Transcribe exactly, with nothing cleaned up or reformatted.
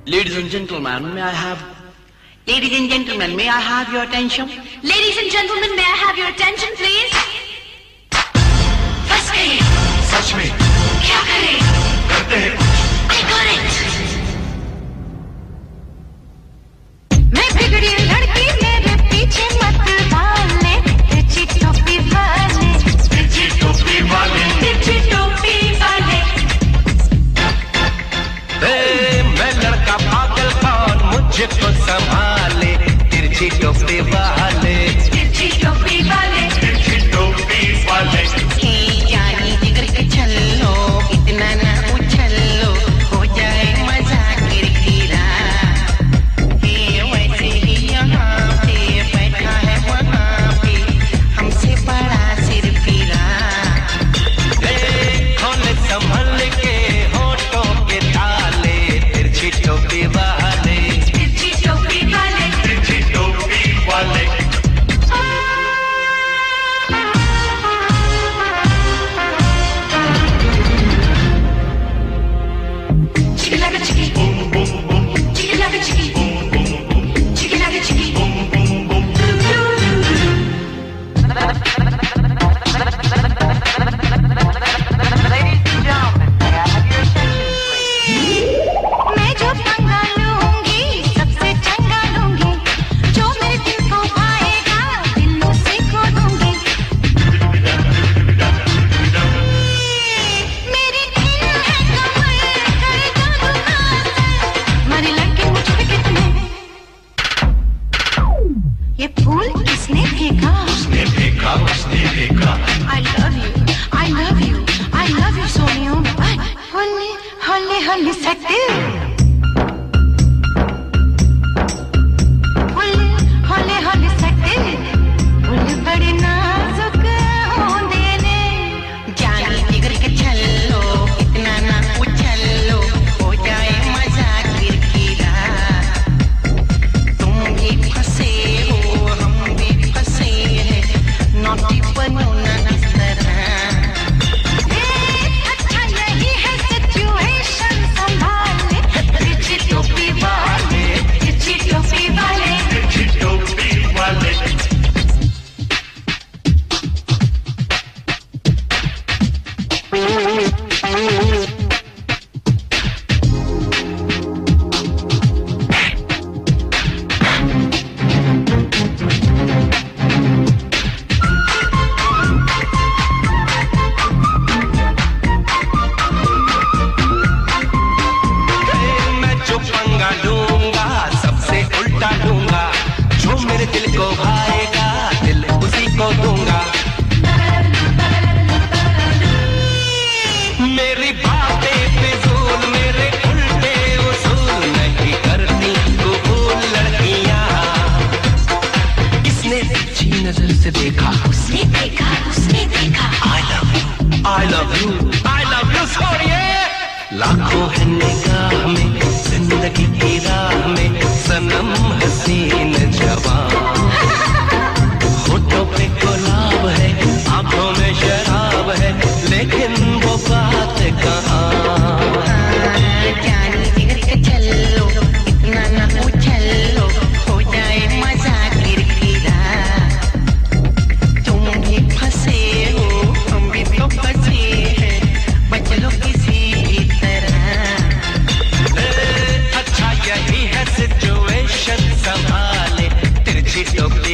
Ladies and gentlemen, may I have... Ladies and gentlemen, may I have your attention? Ladies and gentlemen, may I have your attention, please? फंस गए सच में क्या करें करते हैं I got it मैं बिगड़ी लड़की मेरे पीछे मत भागने तिरछी टोपी वाले तिरछी टोपी वाले तिरछी टोपी वाले ए, मैं लड़का पागल कौन मुझको संभाले तिरछी टोपी वाले तिरछी टोपी वाले तिरछी टोपी वाले जानी जिगर के छल्लो इतना ना उछलो हो जाए मजा किरकिरा ये वैसे ही यहाँ पे बैठा है वहाँ पे हमसे बड़ा सिर पीरा खोले संभल के होठों के ताले तिरछी टोपी वाले तिरछी टोपी वाले तिरछी टोपी वाले Chicky like a chicky, boom boom boom chicky like a chicky, boom boom boom chicky like a chicky. boom boom boom मैं जो पंगा लूंगी सबसे चंगा लूंगी जो मेरे दिल को भाएगा दिल उसे खो दूंगी मेरी दिल है कमर करे जादू का असर मारे लड़के मुझ पे कितने ये फूल किसने फेंका उसने देखा उसने देखा I love you I love you I love you सोनियो होले होले होले सकते होले होले होले सकते होले बड़े नाजुक होंदे ने जानी जिगर के छल्लो इतना ना उछलो हो जाए मजा किरकिरा तुम भी फंसे हो हम भी फंसे हैं नौटी बनो ना इस तरह अच्छा यही है सिचुएशन संभाले तिरछी टोपी वाले तिरछी टोपी वाले तिरछी टोपी वाले मैं जो पंगा लूंगा सबसे उल्टा लूंगा जो मेरे दिल को भाएगा दिल उसी को दूंगा मेरी बातें फिजूल मेरे उल्टे उसूल नहीं करती कबूल लड़कियां किसने अच्छी नजर से देखा उसने देखा उसने देखा I love you I love you I love you सोनिए लाखों है निगाह में जिंदगी की राह में सनम हसीन जवान होठों पे गुलाब है आंखों में शराब है लेकिन वो बात कहाँ जानी जिगर के चलो इतना ना उछलो हो जाए मजा किरकिरा तुम भी फंसे हो हम भी तो फंसे हैं बच लो किसी भी तरह अच्छा यही है सिचुएशन संभाले तिरछी टोपी